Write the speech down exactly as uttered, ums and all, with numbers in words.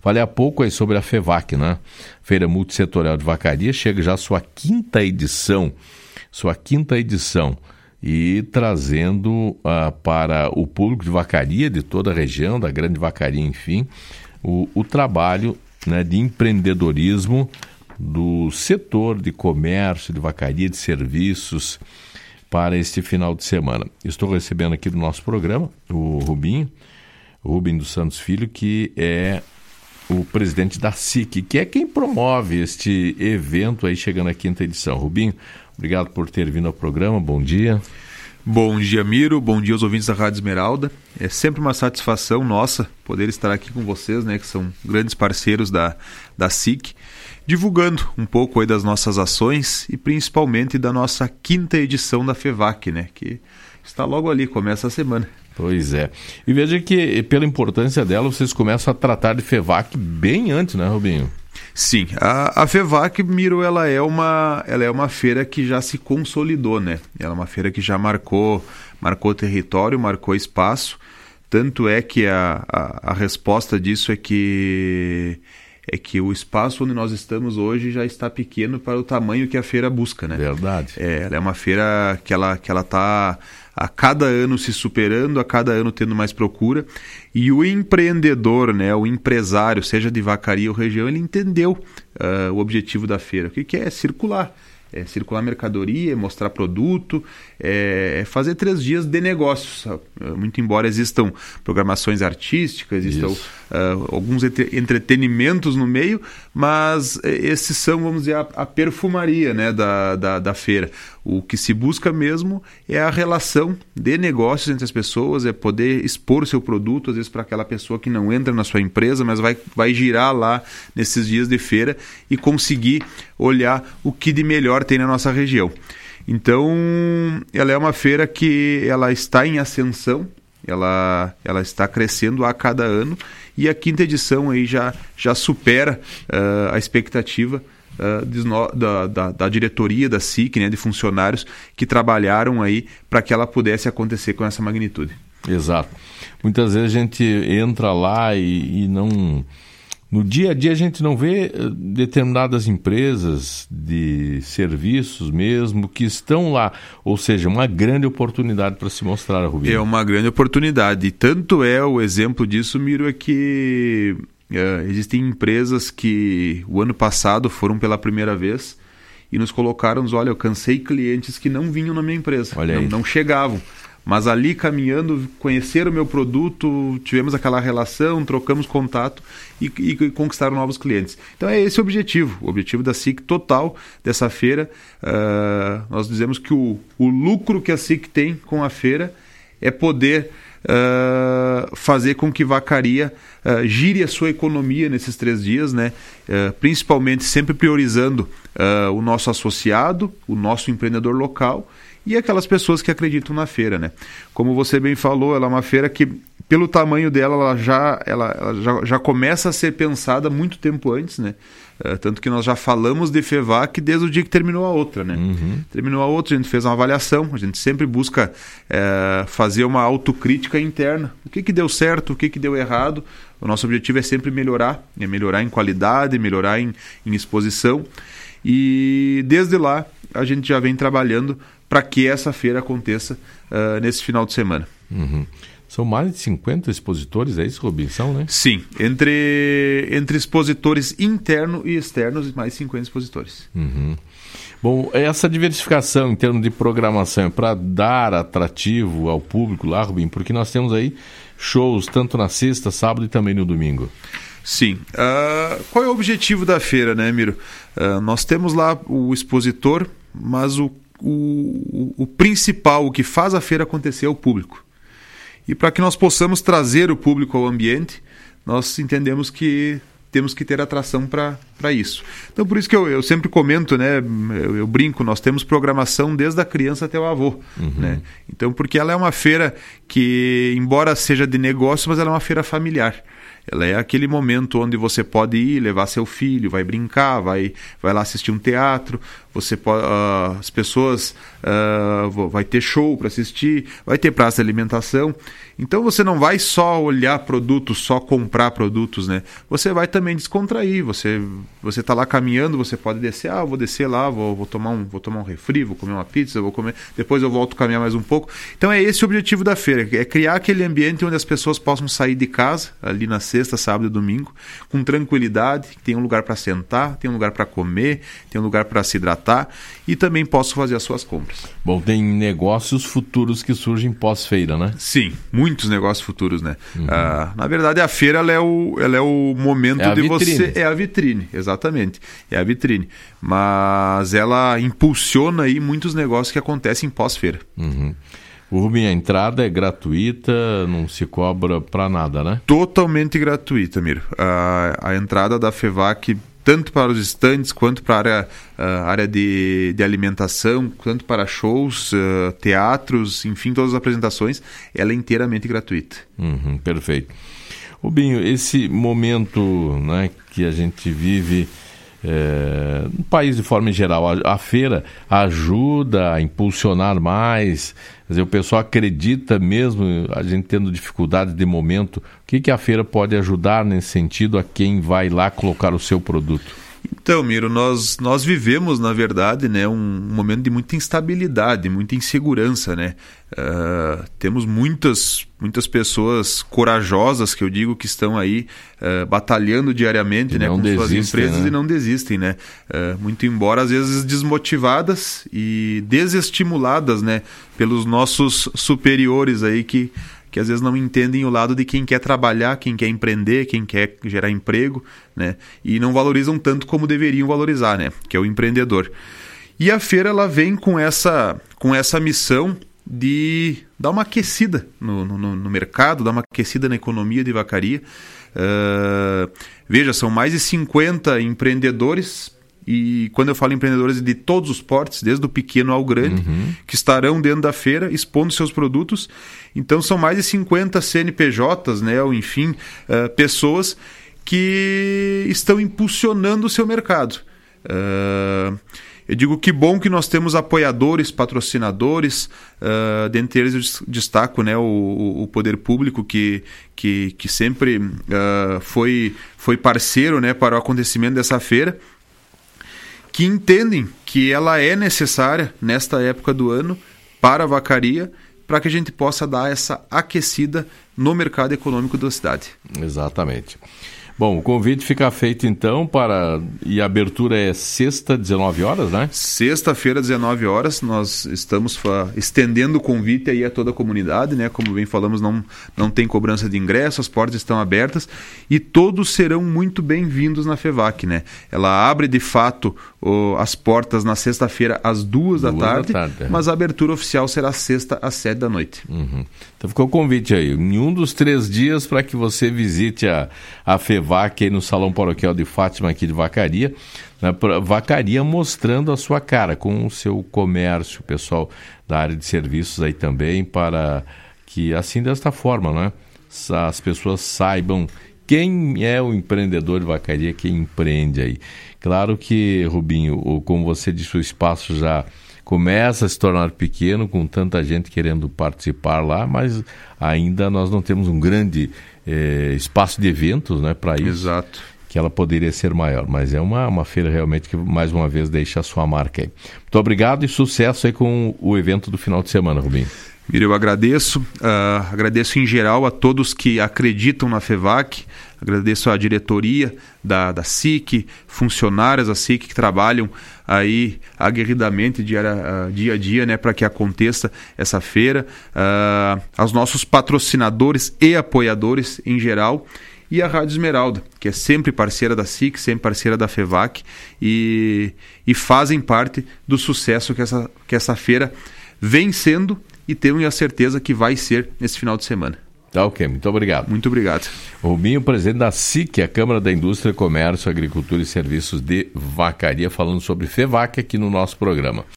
Falei há pouco aí sobre a FEVAC, né? Feira Multissetorial de Vacaria, chega já a sua quinta edição, sua quinta edição, e trazendo uh, para o público de vacaria de toda a região, da Grande Vacaria, enfim, o, o trabalho, né, de empreendedorismo do setor de comércio, de vacaria, de serviços para este final de semana. Estou recebendo aqui do nosso programa o Rubinho, o Rubinho dos Santos Filho, que é o presidente da S I C, que é quem promove este evento aí chegando à quinta edição. Rubinho, obrigado por ter vindo ao programa, bom dia. Bom dia, Miro, bom dia aos ouvintes da Rádio Esmeralda. É sempre uma satisfação nossa poder estar aqui com vocês, né, que são grandes parceiros da, da S I C, divulgando um pouco aí das nossas ações e principalmente da nossa quinta edição da FEVAC, né, que está logo ali, começa a semana. Pois é. E veja que, pela importância dela, vocês começam a tratar de FEVAC bem antes, né, Rubinho? Sim, a, a FEVAC, Miro, ela é, uma, ela é uma feira que já se consolidou, né? Ela é uma feira que já marcou, marcou território, marcou espaço. Tanto é que a, a, a resposta disso é que, é que o espaço onde nós estamos hoje já está pequeno para o tamanho que a feira busca, né? Verdade. É, ela é uma feira que ela que ela está a cada ano se superando, a cada ano tendo mais procura, e o empreendedor, né, o empresário, seja de vacaria ou região, ele entendeu uh, o objetivo da feira, o que, que é circular. É circular mercadoria, é mostrar produto, é fazer três dias de negócios. Muito embora existam programações artísticas, existam uh, alguns entre- entretenimentos no meio, mas esses são, vamos dizer, a, a perfumaria, né, da, da, da feira. O que se busca mesmo é a relação de negócios entre as pessoas, é poder expor o seu produto, às vezes para aquela pessoa que não entra na sua empresa, mas vai, vai girar lá nesses dias de feira e conseguir olhar o que de melhor tem na nossa região. Então, ela é uma feira que ela está em ascensão, ela, ela está crescendo a cada ano, e a quinta edição aí já, já supera uh, a expectativa uh, de, da, da, da diretoria da S I C, né, de funcionários que trabalharam aí para que ela pudesse acontecer com essa magnitude. Exato. Muitas vezes a gente entra lá e, e não... No dia a dia a gente não vê determinadas empresas de serviços mesmo que estão lá, ou seja, uma grande oportunidade para se mostrar, Rubinho. É uma grande oportunidade, e tanto é o exemplo disso, Miro, é que é, existem empresas que o ano passado foram pela primeira vez e nos colocaram, olha, eu cansei clientes que não vinham na minha empresa, olha não, não chegavam. Mas ali caminhando, conheceram o meu produto, tivemos aquela relação, trocamos contato e, e conquistaram novos clientes. Então é esse o objetivo, o objetivo da S I C total dessa feira. Uh, nós dizemos que o, o lucro que a S I C tem com a feira é poder uh, fazer com que Vacaria uh, gire a sua economia nesses três dias, né? Uh, principalmente sempre priorizando uh, o nosso associado, o nosso empreendedor local, e aquelas pessoas que acreditam na feira, né? Como você bem falou, ela é uma feira que, pelo tamanho dela, ela já, ela, ela já, já começa a ser pensada muito tempo antes, né? Uh, tanto que nós já falamos de FEVAC desde o dia que terminou a outra, né? Uhum. Terminou a outra, a gente fez uma avaliação, a gente sempre busca uh, fazer uma autocrítica interna. O que que deu certo, o que que deu errado? O nosso objetivo é sempre melhorar, é melhorar em qualidade, melhorar em, em exposição. E desde lá, a gente já vem trabalhando para que essa feira aconteça uh, nesse final de semana. Uhum. São mais de cinquenta expositores, é isso, Rubinho? São, né? Sim, entre, entre expositores internos e externos, mais cinquenta expositores. Uhum. Bom, essa diversificação em termos de programação é para dar atrativo ao público lá, Rubinho, porque nós temos aí shows tanto na sexta, sábado e também no domingo. Sim. Uh, qual é o objetivo da feira, né, Miro? Uh, nós temos lá o expositor, mas o, o, o principal, o que faz a feira acontecer é o público. E para que nós possamos trazer o público ao ambiente, nós entendemos que temos que ter atração para isso. Então, por isso que eu, eu sempre comento, né, eu, eu brinco, nós temos programação desde a criança até o avô. Uhum. Né? Então, porque ela é uma feira que, embora seja de negócio, mas ela é uma feira familiar. Ela é aquele momento onde você pode ir, levar seu filho, vai brincar, vai, vai lá assistir um teatro, você pode, uh, as pessoas uh, vai ter show para assistir, vai ter praça de alimentação. Então você não vai só olhar produtos, só comprar produtos, né? Você vai também descontrair. Você você tá lá caminhando, você pode descer, ah, eu vou descer lá, vou, vou tomar um, vou tomar um refri, vou comer uma pizza, vou comer, depois eu volto a caminhar mais um pouco. Então é esse o objetivo da feira, é criar aquele ambiente onde as pessoas possam sair de casa ali na sexta, sábado e domingo, com tranquilidade, tem um lugar para sentar, tem um lugar para comer, tem um lugar para se hidratar e também posso fazer as suas compras. Bom, tem negócios futuros que surgem pós-feira, né? Sim, muitos negócios futuros, né? Uhum. Ah, na verdade, a feira ela é, o, ela é o momento é de vitrine. você... É a vitrine, exatamente. É a vitrine. Mas ela impulsiona aí muitos negócios que acontecem pós-feira. Uhum. O Rubinho, a entrada é gratuita, não se cobra para nada, né? Totalmente gratuita, Miro. A, a entrada da FEVAC, tanto para os estandes, quanto para a área, a área de, de alimentação, quanto para shows, uh, teatros, enfim, todas as apresentações, ela é inteiramente gratuita. Uhum, perfeito. Rubinho, esse momento, né, que a gente vive é, no país de forma geral, a, a feira ajuda a impulsionar mais, quer dizer, o pessoal acredita mesmo, a gente tendo dificuldades de momento, o que, que a feira pode ajudar nesse sentido a quem vai lá colocar o seu produto? Então, Miro, nós, nós vivemos, na verdade, né, um momento de muita instabilidade, muita insegurança, né? Uh, temos muitas, muitas pessoas corajosas, que eu digo, que estão aí uh, batalhando diariamente, né, com suas empresas, né? E não desistem, né? Uh, muito embora, às vezes, desmotivadas e desestimuladas, né, pelos nossos superiores aí que... que às vezes não entendem o lado de quem quer trabalhar, quem quer empreender, quem quer gerar emprego, né? E não valorizam tanto como deveriam valorizar, né? Que é o empreendedor. E a feira ela vem com essa, com essa missão de dar uma aquecida no, no, no mercado, dar uma aquecida na economia de Vacaria. Uh, veja, são mais de cinquenta empreendedores. E quando eu falo empreendedores de todos os portes, desde o pequeno ao grande, uhum. que estarão dentro da feira expondo seus produtos. Então são mais de cinquenta C N P Js, né, ou enfim, uh, pessoas que estão impulsionando o seu mercado. Uh, eu digo que bom que nós temos apoiadores, patrocinadores, uh, dentre eles eu destaco, né, o, o poder público que, que, que sempre uh, foi, foi parceiro, né, para o acontecimento dessa feira, que entendem que ela é necessária nesta época do ano para a Vacaria, para que a gente possa dar essa aquecida no mercado econômico da cidade. Exatamente. Bom, o convite fica feito então para... E a abertura é sexta, dezenove horas, né? Sexta-feira, dezenove horas, nós estamos fa... estendendo o convite aí a toda a comunidade, né? Como bem falamos, não, não tem cobrança de ingresso, as portas estão abertas e todos serão muito bem-vindos na FEVAC, né? Ela abre de fato o... as portas na sexta-feira às duas, duas da tarde, da tarde é. Mas a abertura oficial será sexta às sete da noite. Uhum. Então ficou o convite aí, em um dos três dias para que você visite a, a FEVAC aí no Salão Paroquial de Fátima aqui de Vacaria, né, Vacaria mostrando a sua cara com o seu comércio, pessoal da área de serviços aí também, para que assim desta forma, né, as pessoas saibam quem é o empreendedor de Vacaria, quem empreende aí. Claro que, Rubinho, como você disse, o espaço já começa a se tornar pequeno, com tanta gente querendo participar lá, mas ainda nós não temos um grande eh, espaço de eventos, né, para isso. Exato. Que ela poderia ser maior, mas é uma, uma feira realmente que, mais uma vez, deixa a sua marca aí. Muito obrigado e sucesso aí com o evento do final de semana, Rubinho. Miro, eu agradeço, uh, agradeço em geral a todos que acreditam na FEVAC, agradeço à diretoria da, da S I C, funcionários da S I C que trabalham aí aguerridamente dia, uh, dia a dia, né, para que aconteça essa feira, uh, aos nossos patrocinadores e apoiadores em geral, e a Rádio Esmeralda, que é sempre parceira da S I C, sempre parceira da FEVAC e, e fazem parte do sucesso que essa, que essa feira vem sendo e tenho a certeza que vai ser nesse final de semana. Tá ok, muito obrigado. Muito obrigado. Rubinho, presidente da S I C, a Câmara da Indústria, Comércio, Agricultura e Serviços de Vacaria, falando sobre FEVAC aqui no nosso programa.